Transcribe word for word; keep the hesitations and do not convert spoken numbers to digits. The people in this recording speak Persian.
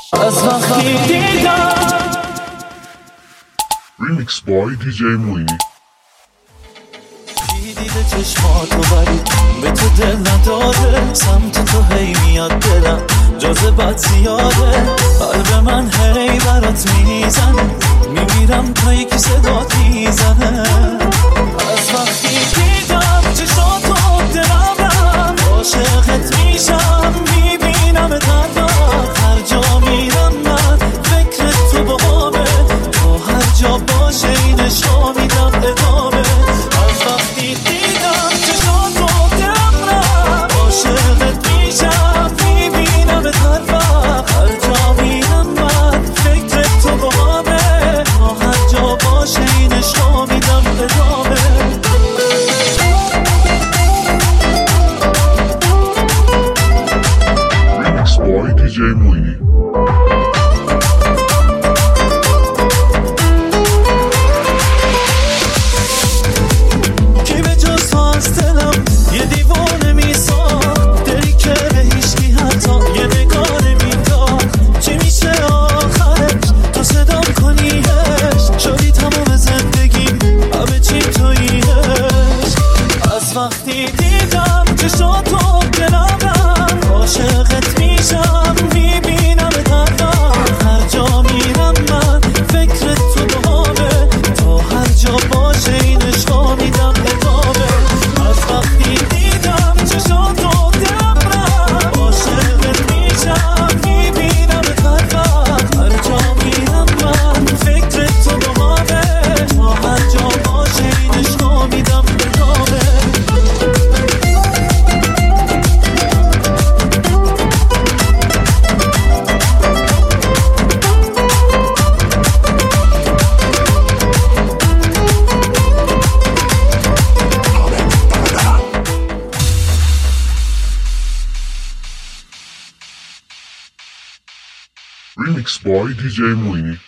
از وقتی دیدم Remix by دی جی موینی. دیده چشماتو ولی به تو دل نداده، سمت تو هی میاد دلم جاذبت زیاده، قلب من هی برات میزنه، میمیرم تا یکی صدات میزنه. از وقتی دیدم چشاتو دلم رم، عاشقت میشم میبینم تنها، هر جا میرم من فکر تو باهامه، تو هر جا باشه این عشقا میدم ادامه. از وقتی دیدم چشاتو دلم رم، عاشقت میشم میبینم تنها، هر جا میرم من فکر تو باهامه، تا هر جا باشه این عشقا میدم ادامه. Remix by دی جی موینی. کی به جز تو از دلم یه دیوانه میساخت، دلی که به هیچکی حتی یه نگاه نمیداد، چی میشه آخرش تو صدام کنیش، شدی تمام زندگیم همه چی توییش. از وقتی دیدم چشاتو دلم رم، عاشقت میشم میبینم تنها، هر جا میرم من فکر تو باهامه، تا هر جا باشه این عشقا میدم ادامه. از وقتی دیدم چشاتو دلم رم، عاشقت میشم میبینم تنها، هر جا میرم من فکر تو باهامه، تا هر جا باشه این عشقا میدم ادامه. Remix by دی جی موینی.